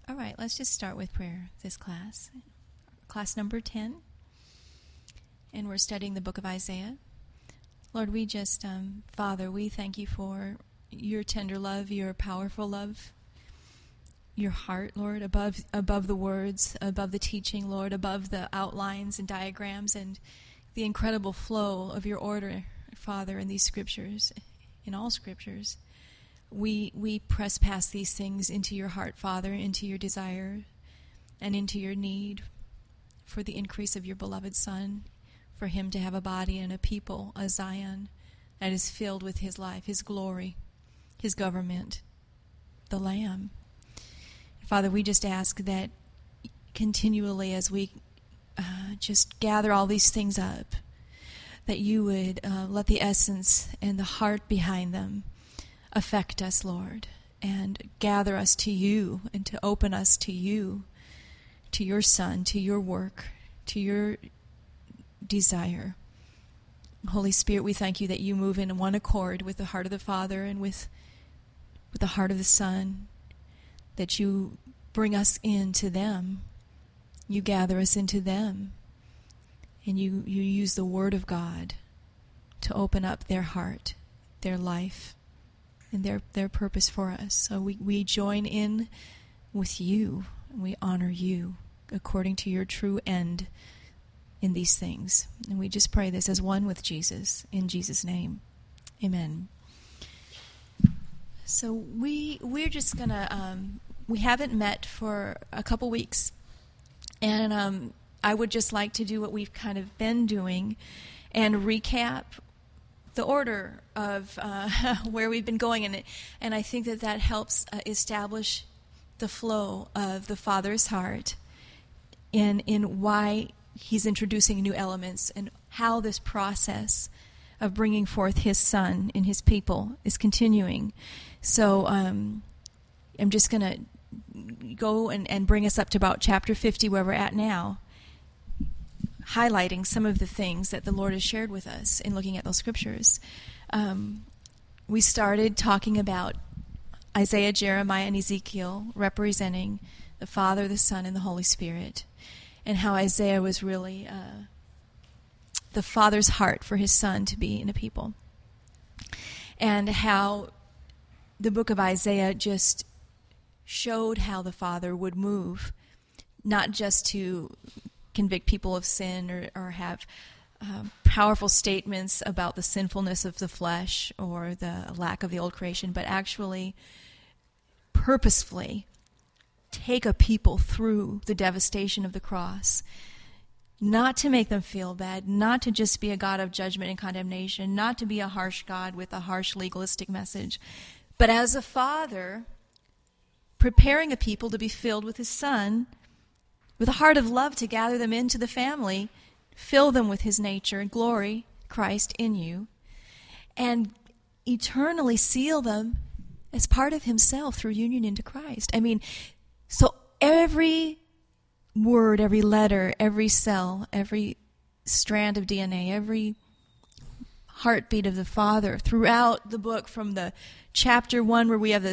All right, let's just start with prayer this class. Class number 10. And we're studying the book of Isaiah. Lord, we just, Father, we thank you for your tender love, your powerful love, your heart, Lord, above the words, above the teaching, Lord, above the outlines and diagrams, and the incredible flow of your order, Father, in these scriptures, in all scriptures. We press past these things into your heart, Father, into your desire and into your need for the increase of your beloved Son, for him to have a body and a people, a Zion, that is filled with his life, his glory, his government, the Lamb. Father, we just ask that continually as we just gather all these things up, that you would let the essence and the heart behind them affect us, Lord, and gather us to you and to open us to you, to your Son, to your work, to your desire. Holy Spirit, we thank you that you move in one accord with the heart of the Father and with the heart of the Son, that you bring us into them, you gather us into them, and you use the Word of God to open up their heart, their life, and their purpose for us. So we join in with you, and we honor you according to your true end in these things. And we just pray this as one with Jesus, in Jesus' name. Amen. So we're just going to, we haven't met for a couple weeks, and I would just like to do what we've kind of been doing and recap the order of where we've been going, and I think that helps establish the flow of the Father's heart in why he's introducing new elements and how this process of bringing forth his Son in his people is continuing. So I'm just going to go and bring us up to about chapter 50, where we're at now, highlighting some of the things that the Lord has shared with us in looking at those scriptures. We started talking about Isaiah, Jeremiah, and Ezekiel representing the Father, the Son, and the Holy Spirit, and how Isaiah was really the Father's heart for his Son to be in a people, and how the book of Isaiah just showed how the Father would move, not just to convict people of sin or have powerful statements about the sinfulness of the flesh or the lack of the old creation, but actually purposefully take a people through the devastation of the cross, not to make them feel bad, not to just be a God of judgment and condemnation, not to be a harsh God with a harsh legalistic message, but as a Father preparing a people to be filled with his Son, with a heart of love to gather them into the family, fill them with his nature and glory, Christ in you, and eternally seal them as part of himself through union into Christ. I mean, so every word, every letter, every cell, every strand of DNA, every heartbeat of the Father throughout the book, from the chapter 1 where we have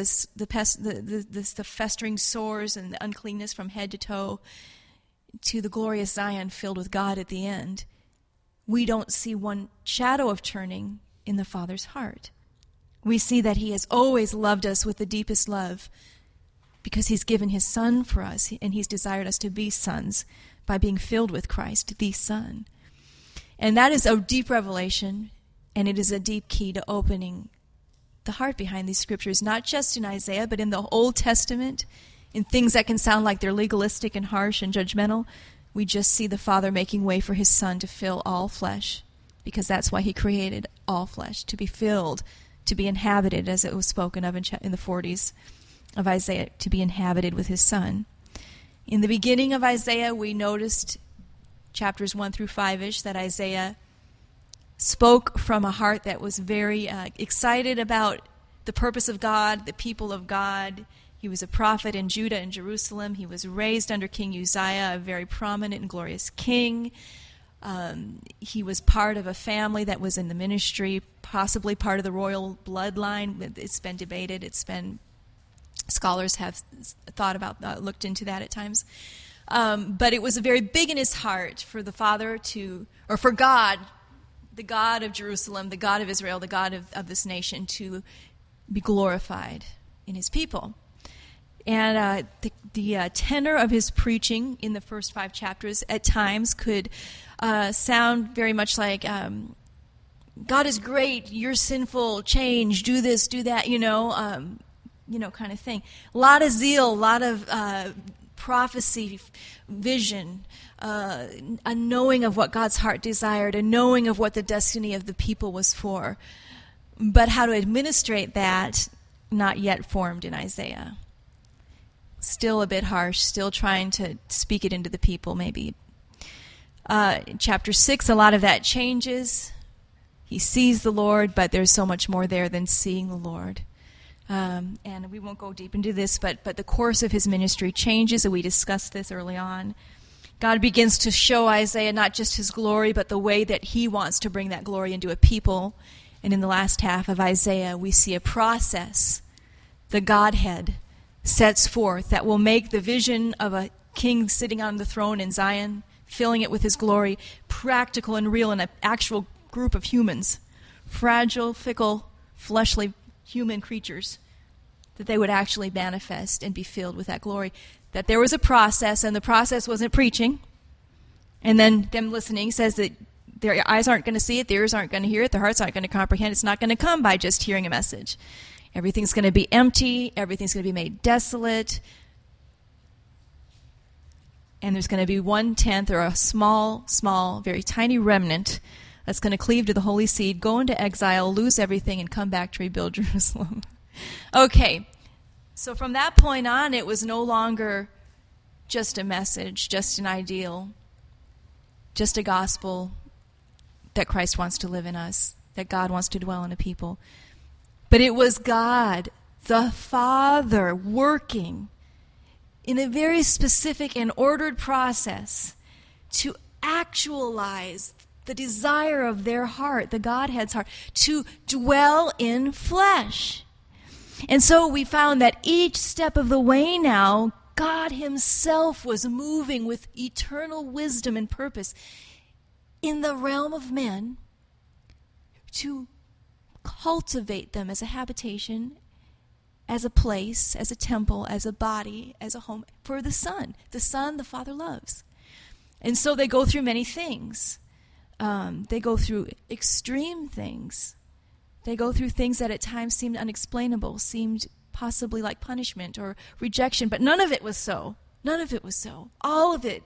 the festering sores and the uncleanness from head to toe, to the glorious Zion filled with God at the end, we don't see one shadow of turning in the Father's heart. We see that he has always loved us with the deepest love because he's given his Son for us, and he's desired us to be sons by being filled with Christ, the Son. And that is a deep revelation, and it is a deep key to opening the heart behind these scriptures, not just in Isaiah, but in the Old Testament, in things that can sound like they're legalistic and harsh and judgmental. We just see the Father making way for his Son to fill all flesh, because that's why he created all flesh, to be filled, to be inhabited, as it was spoken of in the 40s of Isaiah, to be inhabited with his Son. In the beginning of Isaiah, we noticed chapters 1 through 5-ish that Isaiah spoke from a heart that was very excited about the purpose of God, the people of God. He was a prophet in Judah and Jerusalem. He was raised under King Uzziah, a very prominent and glorious king. He was part of a family that was in the ministry, possibly part of the royal bloodline. It's been debated. It's been Scholars have thought about looked into that at times. But it was very big in his heart for the Father for God, the God of Jerusalem, the God of Israel, the God of this nation, to be glorified in his people. And the tenor of his preaching in the first 5 chapters at times could sound very much like, God is great, you're sinful, change, do this, do that, kind of thing. A lot of zeal, a lot of prophecy, vision, a knowing of what God's heart desired, a knowing of what the destiny of the people was for. But how to administrate that, not yet formed in Isaiah. Still a bit harsh, still trying to speak it into the people, maybe. In chapter 6, a lot of that changes. He sees the Lord, but there's so much more there than seeing the Lord. And we won't go deep into this, but the course of his ministry changes, and we discussed this early on. God begins to show Isaiah not just his glory, but the way that he wants to bring that glory into a people. And in the last half of Isaiah, we see a process the Godhead sets forth that will make the vision of a king sitting on the throne in Zion, filling it with his glory, practical and real in an actual group of humans, fragile, fickle, fleshly human creatures, that they would actually manifest and be filled with that glory. That there was a process, and the process wasn't preaching. And then them listening says that their eyes aren't going to see it, their ears aren't going to hear it, their hearts aren't going to comprehend. It's not going to come by just hearing a message. Everything's going to be empty. Everything's going to be made desolate. And there's going to be 1/10 or a small, very tiny remnant that's going to cleave to the holy seed, go into exile, lose everything, and come back to rebuild Jerusalem. Okay, so from that point on, it was no longer just a message, just an ideal, just a gospel that Christ wants to live in us, that God wants to dwell in a people. But it was God, the Father, working in a very specific and ordered process to actualize the desire of their heart, the Godhead's heart, to dwell in flesh. And so we found that each step of the way now, God himself was moving with eternal wisdom and purpose in the realm of men to cultivate them as a habitation, as a place, as a temple, as a body, as a home for the Son the Father loves. And so they go through many things. They go through extreme things. They go through things that at times seemed unexplainable, seemed possibly like punishment or rejection, but none of it was so. None of it was so. All of it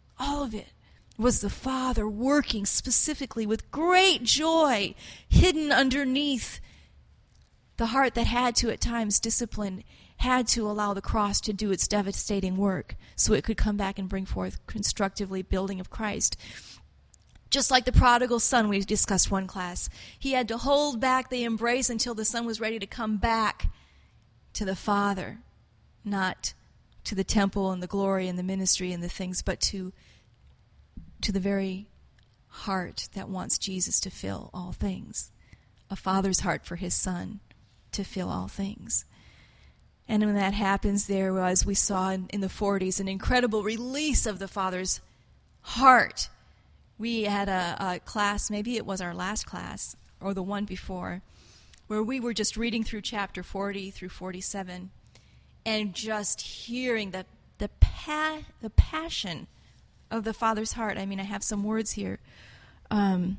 was the Father working specifically with great joy hidden underneath the heart that had to at times discipline, had to allow the cross to do its devastating work so it could come back and bring forth constructively building of Christ. Just like the prodigal son we discussed one class. He had to hold back the embrace until the son was ready to come back to the Father, not to the temple and the glory and the ministry and the things, but to the very heart that wants Jesus to fill all things. A father's heart for his son to fill all things. And when that happens, there was, we saw in the 40s, an incredible release of the Father's heart. We had a class, maybe it was our last class, or the one before, where we were just reading through chapter 40 through 47 and just hearing the passion of the Father's heart. I mean, I have some words here. The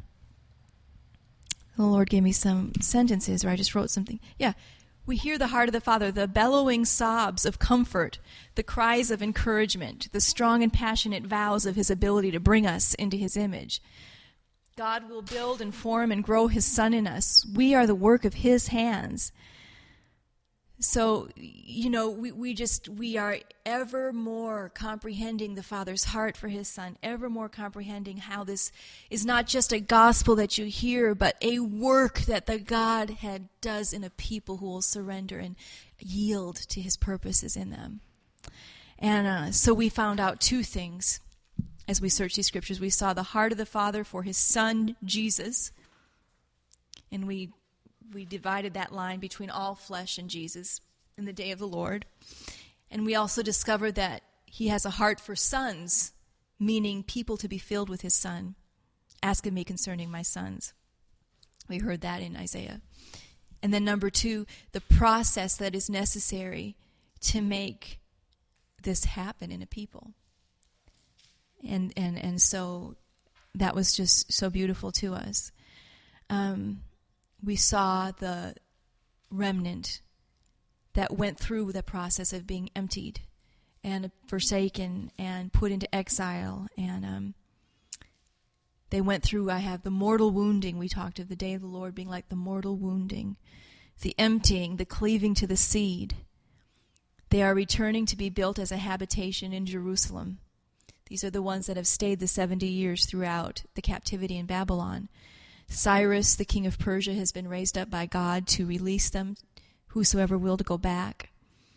Lord gave me some sentences, or I just wrote something. Yeah. We hear the heart of the Father, the bellowing sobs of comfort, the cries of encouragement, the strong and passionate vows of his ability to bring us into his image. God will build and form and grow his Son in us. We are the work of his hands. So, we are ever more comprehending the Father's heart for his Son, ever more comprehending how this is not just a gospel that you hear, but a work that the Godhead does in a people who will surrender and yield to his purposes in them. And so we found out two things as we searched these scriptures. We saw the heart of the Father for his Son, Jesus, and we divided that line between all flesh and Jesus. in the day of the Lord. And we also discovered that he has a heart for sons, meaning people to be filled with his son. Ask of me concerning my sons. We heard that in Isaiah. And then number 2, the process that is necessary to make this happen in a people. And so that was just so beautiful to us. We saw the remnant that went through the process of being emptied and forsaken and put into exile. And they went through, I have the mortal wounding. We talked of the day of the Lord being like the mortal wounding, the emptying, the cleaving to the seed. They are returning to be built as a habitation in Jerusalem. These are the ones that have stayed the 70 years throughout the captivity in Babylon. Cyrus, the king of Persia, has been raised up by God to release them, whosoever will, to go back.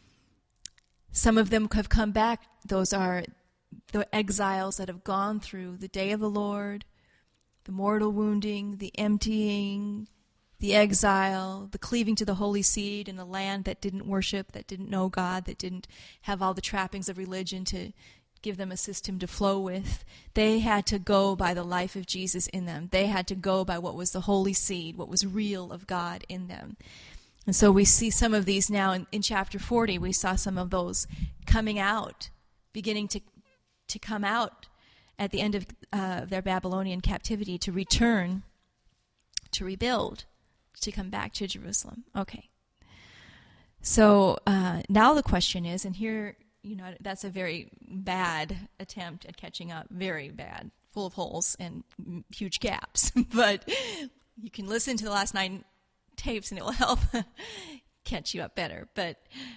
Some of them have come back. Those are the exiles that have gone through the day of the Lord, the mortal wounding, the emptying, the exile, the cleaving to the holy seed in a land that didn't worship, that didn't know God, that didn't have all the trappings of religion to give them a system to flow with. They had to go by the life of Jesus in them. They had to go by what was the holy seed, what was real of God in them. And so we see some of these now in chapter 40. We saw some of those coming out, beginning to come out at the end of their Babylonian captivity, to return, to rebuild, to come back to Jerusalem. Okay. So now the question is, and here, that's a very bad attempt at catching up, very bad, full of holes and huge gaps. But you can listen to the last 9 tapes and it will help catch you up better. But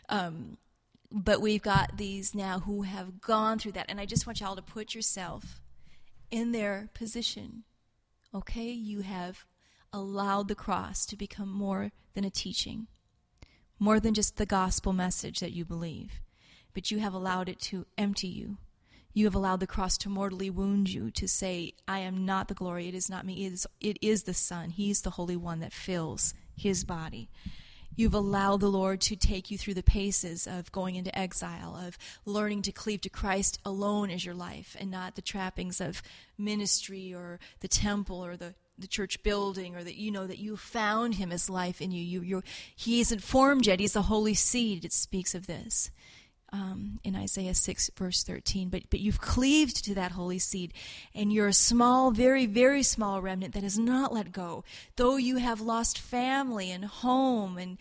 we've got these now who have gone through that. And I just want y'all to put yourself in their position. Okay? You have allowed the cross to become more than a teaching, more than just the gospel message that you believe. But you have allowed it to empty you. You have allowed the cross to mortally wound you, to say, I am not the glory, it is not me, it is the Son. He's the Holy One that fills his body. You've allowed the Lord to take you through the paces of going into exile, of learning to cleave to Christ alone as your life, and not the trappings of ministry or the temple or the church building, or that that you found him as life in you. He isn't formed yet. He's the holy seed. It speaks of this. In Isaiah 6, verse 13. But you've cleaved to that holy seed, and you're a small, very, very small remnant that has not let go. Though you have lost family and home and,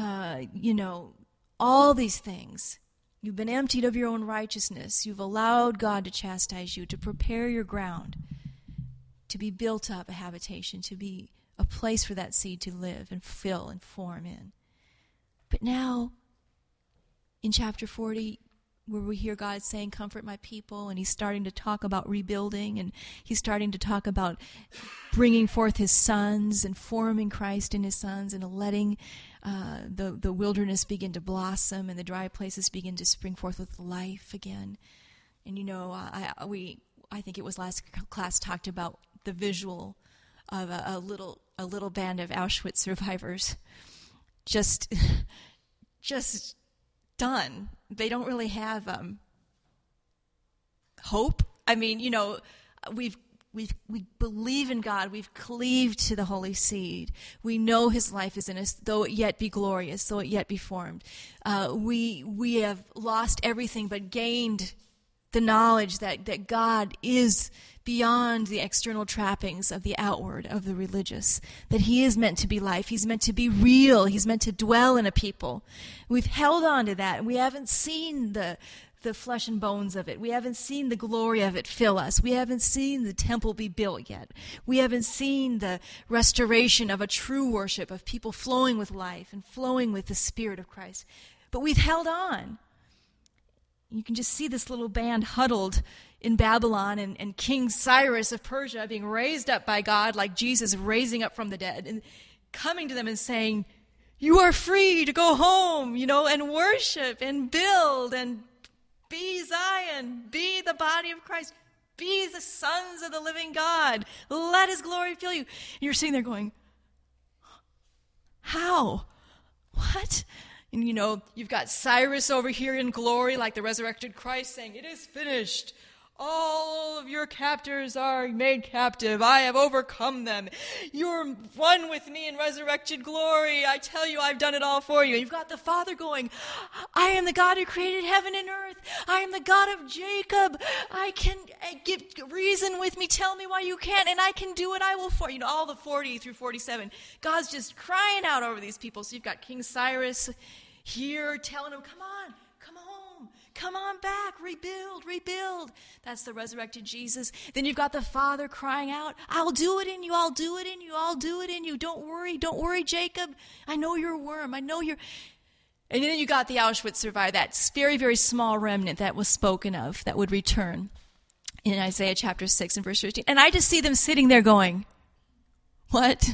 all these things. You've been emptied of your own righteousness. You've allowed God to chastise you, to prepare your ground, to be built up a habitation, to be a place for that seed to live and fill and form in. But now, in chapter 40, where we hear God saying, comfort my people, and he's starting to talk about rebuilding, and he's starting to talk about bringing forth his sons and forming Christ in his sons, and letting the wilderness begin to blossom and the dry places begin to spring forth with life again. And I think it was last class talked about the visual of a little band of Auschwitz survivors just done. They don't really have hope. I mean, we believe in God. We've cleaved to the holy seed. We know his life is in us, though it yet be glorious, though it yet be formed. We have lost everything but gained the knowledge that God is beyond the external trappings of the outward, of the religious, that he is meant to be life. He's meant to be real. He's meant to dwell in a people. We've held on to that, and we haven't seen the flesh and bones of it. We haven't seen the glory of it fill us. We haven't seen the temple be built yet. We haven't seen the restoration of a true worship, of people flowing with life and flowing with the Spirit of Christ. But we've held on. You can just see this little band huddled in Babylon, and King Cyrus of Persia being raised up by God like Jesus raising up from the dead, and coming to them and saying, you are free to go home, and worship and build and be Zion, be the body of Christ, be the sons of the living God. Let his glory fill you. And you're sitting there going, how? What? And you've got Cyrus over here in glory, like the resurrected Christ, saying, "It is finished. All of your captors are made captive. I have overcome them. You're one with me in resurrected glory. I tell you, I've done it all for you." And you've got the Father going, "I am the God who created heaven and earth. I am the God of Jacob. I give reason with me. Tell me why you can't, and I can do it. I will for you." All the 40 through 47. God's just crying out over these people. So you've got King Cyrus here telling them, "Come on, come home. Come on back, rebuild." That's the resurrected Jesus. Then you've got the Father crying out, "I'll do it in you, I'll do it in you, I'll do it in you. Don't worry, Jacob. I know you're a worm. I know you're..." And then you got the Auschwitz survivor, that very, very small remnant that was spoken of, that would return in Isaiah chapter 6 and verse 13. And I just see them sitting there going, "What?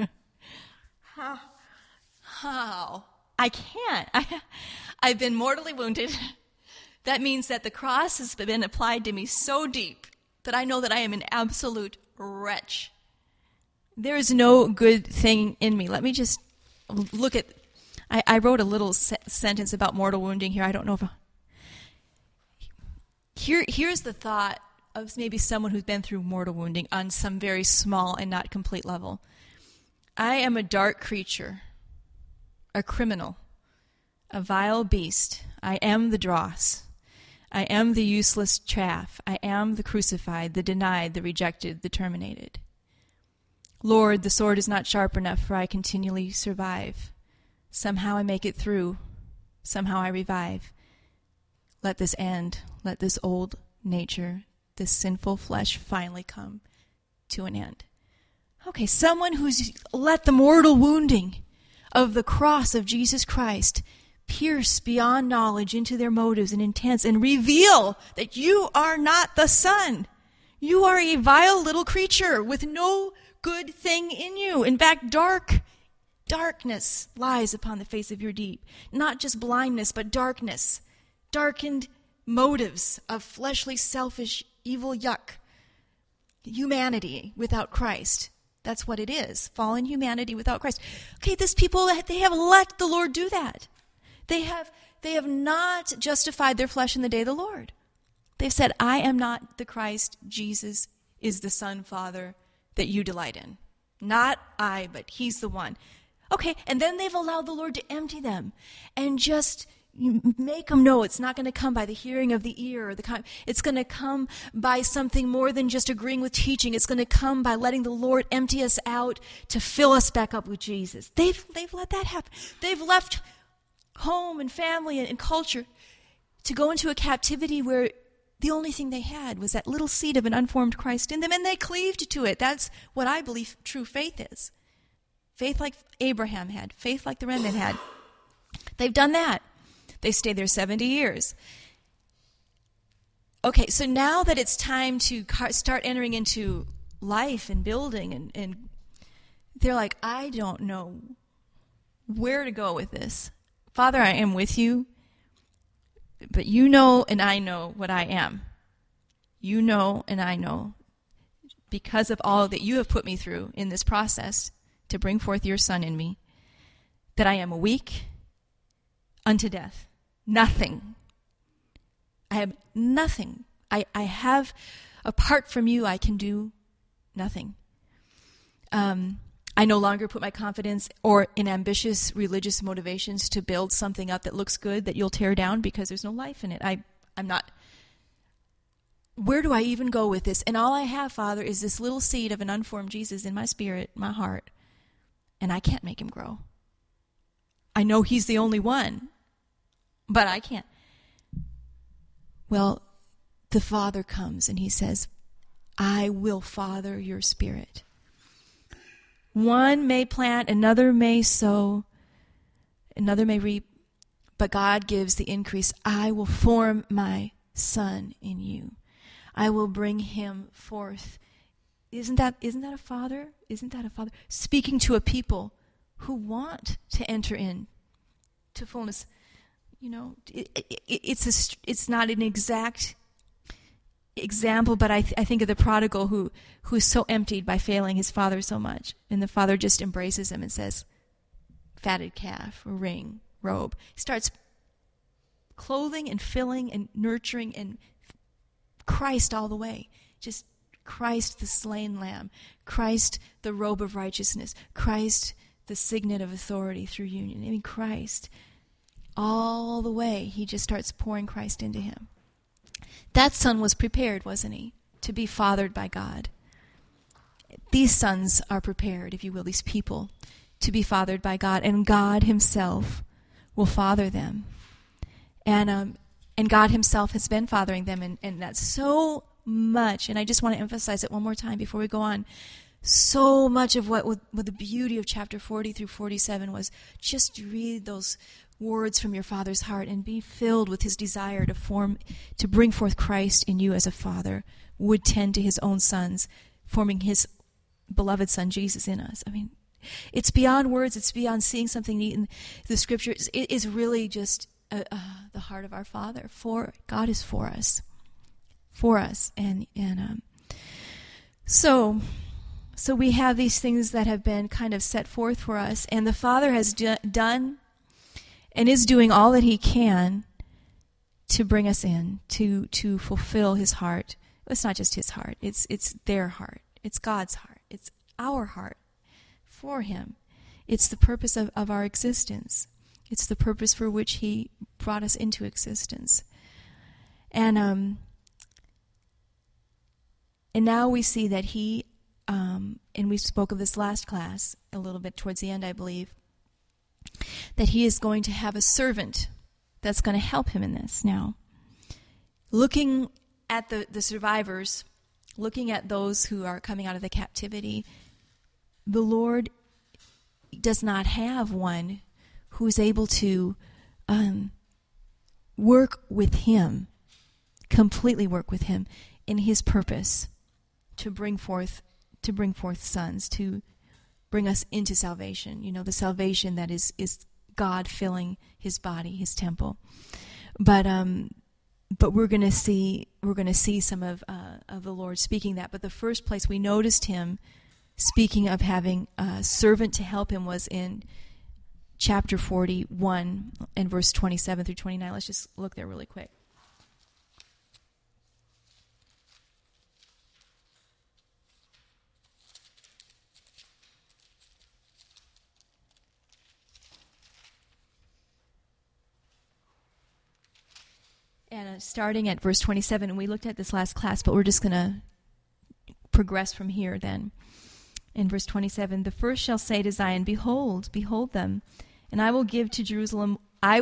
How? I can't. I've been mortally wounded. That means that the cross has been applied to me so deep that I know that I am an absolute wretch. There is no good thing in me." Let me just look at, I wrote a little sentence about mortal wounding here. I don't know if, here's the thought of maybe someone who's been through mortal wounding on some very small and not complete level. I am a dark creature, a criminal, a vile beast. I am the dross. I am the useless chaff. I am the crucified, the denied, the rejected, the terminated. Lord, the sword is not sharp enough, for I continually survive. Somehow I make it through. Somehow I revive. Let this end. Let this old nature, this sinful flesh finally come to an end. Okay, someone who's let the mortal wounding of the cross of Jesus Christ pierce beyond knowledge into their motives and intents and reveal that you are not the Son. You are a vile little creature with no good thing in you. In fact, darkness lies upon the face of your deep. Not just blindness, but darkness. Darkened motives of fleshly, selfish, evil yuck. Humanity without Christ. That's what it is. Fallen humanity without Christ. Okay, these people, they have let the Lord do that. They have not justified their flesh in the day of the Lord. They've said, "I am not the Christ. Jesus is the Son, Father, that you delight in. Not I, but he's the one." Okay, and then they've allowed the Lord to empty them and just make them know it's not going to come by the hearing of the ear. It's going to come by something more than just agreeing with teaching. It's going to come by letting the Lord empty us out to fill us back up with Jesus. They've let that happen. They've left home and family and culture to go into a captivity where the only thing they had was that little seed of an unformed Christ in them, and they cleaved to it. That's what I believe true faith is. Faith like Abraham had. Faith like the remnant had. They've done that. They stayed there 70 years. Okay, so now that it's time to start entering into life and building, and they're like, "I don't know where to go with this. Father, I am with you, but you know and I know what I am. You know and I know, because of all that you have put me through in this process to bring forth your Son in me, that I am weak unto death. Nothing. I have nothing. I have, apart from you, I can do nothing. I no longer put my confidence or in ambitious religious motivations to build something up that looks good that you'll tear down because there's no life in it. I'm not. Where do I even go with this? And all I have, Father, is this little seed of an unformed Jesus in my spirit, my heart, and I can't make him grow. I know he's the only one, but I can't. Well, the Father comes and he says, "I will father your spirit." One may plant, another may sow, another may reap, but God gives the increase. I will form my Son in you. I will bring him forth. Isn't that a father? Isn't that a father speaking to a people who want to enter in to fullness? You know, it's not an exact example, but I think of the prodigal who's so emptied by failing his father so much, and the father just embraces him and says, "Fatted calf, ring, robe. He starts clothing and filling and nurturing and Christ all the way. Just Christ the slain lamb. Christ the robe of righteousness. Christ the signet of authority through union. I mean, Christ all the way. He just starts pouring Christ into him. That son was prepared, wasn't he, to be fathered by God. These sons are prepared, if you will, these people, to be fathered by God, and God himself will father them. And God himself has been fathering them, and that's so much, and I just want to emphasize it one more time before we go on, so much of what the beauty of chapter 40 through 47 was just read those words from your Father's heart and be filled with his desire to bring forth Christ in you as a father would tend to his own sons, forming his beloved son Jesus in us. I mean, it's beyond words, it's beyond seeing something neat in the scriptures. It is really just the heart of our Father. God is for us. So we have these things that have been kind of set forth for us, and the Father has done and is doing all that he can to bring us in, to fulfill his heart. It's not just his heart, it's their heart, it's God's heart, it's our heart for him. It's the purpose of our existence. It's the purpose for which he brought us into existence. And now we see that he, and we spoke of this last class a little bit towards the end, I believe, that he is going to have a servant that's going to help him in this. Now, looking at the survivors, looking at those who are coming out of the captivity, the Lord does not have one who is able to work with him, completely work with him in his purpose to bring forth sons, to bring us into salvation. You know, the salvation that is God filling his body, his temple. But we're going to see some of the Lord speaking that. But the first place we noticed him speaking of having a servant to help him was in chapter 41 and verse 27 through 29. Let's just look there really quick. And starting at verse 27, and we looked at this last class, but we're just going to progress from here then. In verse 27, the first shall say to Zion, behold them, and I will give to Jerusalem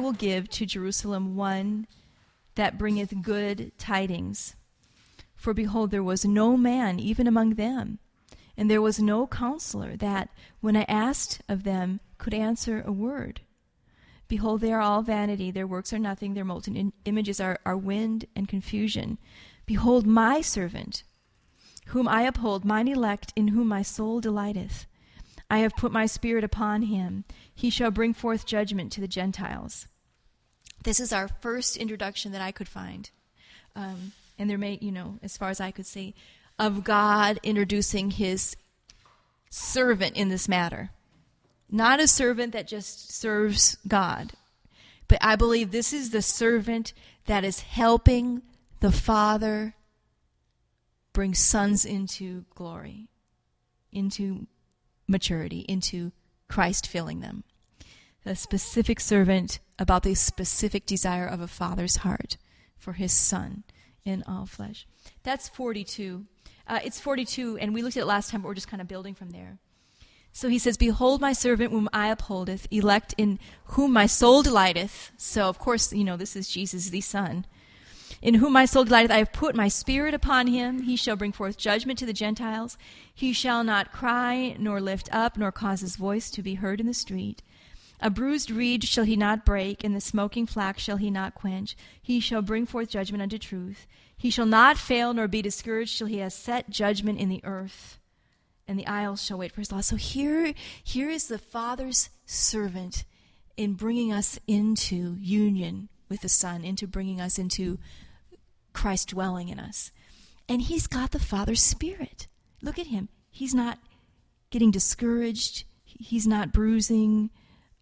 one that bringeth good tidings. For behold, there was no man even among them, and there was no counselor that, when I asked of them, could answer a word. Behold, they are all vanity, their works are nothing, their molten images are wind and confusion. Behold, my servant, whom I uphold, mine elect, in whom my soul delighteth. I have put my spirit upon him. He shall bring forth judgment to the Gentiles. This is our first introduction that I could find. And there may, as far as I could see, of God introducing his servant in this matter. Not a servant that just serves God, but I believe this is the servant that is helping the Father bring sons into glory, into maturity, into Christ filling them. A specific servant about the specific desire of a father's heart for his son in all flesh. That's 42. It's 42, and we looked at it last time, but we're just kind of building from there. So he says, behold my servant whom I upholdeth, elect in whom my soul delighteth. So, of course, this is Jesus the Son. In whom my soul delighteth, I have put my spirit upon him. He shall bring forth judgment to the Gentiles. He shall not cry, nor lift up, nor cause his voice to be heard in the street. A bruised reed shall he not break, and the smoking flax shall he not quench. He shall bring forth judgment unto truth. He shall not fail, nor be discouraged, till he has set judgment in the earth. And the isles shall wait for his law. So here is the Father's servant in bringing us into union with the Son, into bringing us into Christ dwelling in us. And he's got the Father's Spirit. Look at him. He's not getting discouraged. He's not bruising.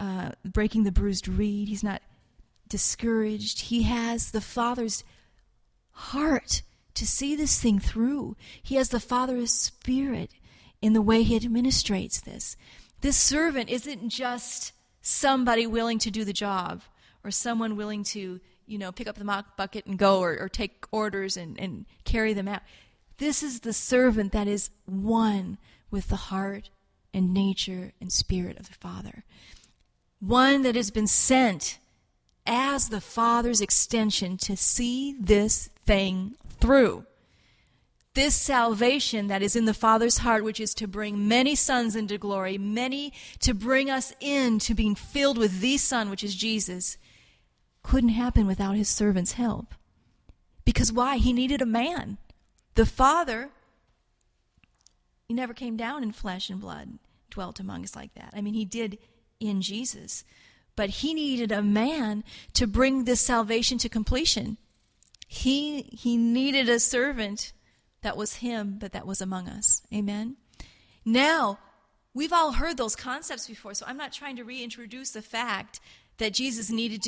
breaking the bruised reed. He's not discouraged. He has the Father's heart to see this thing through. He has the Father's Spirit in the way he administrates this. This servant isn't just somebody willing to do the job or someone willing to, pick up the mop bucket and go or take orders and carry them out. This is the servant that is one with the heart and nature and spirit of the Father. One that has been sent as the Father's extension to see this thing through. This salvation that is in the Father's heart, which is to bring many sons into glory, many to bring us into being filled with the Son, which is Jesus, couldn't happen without his servant's help. Because why? He needed a man. The Father, he never came down in flesh and blood, dwelt among us like that. I mean, he did in Jesus. But he needed a man to bring this salvation to completion. He needed a servant that was him, but that was among us. Amen? Now, we've all heard those concepts before, so I'm not trying to reintroduce the fact that Jesus needed to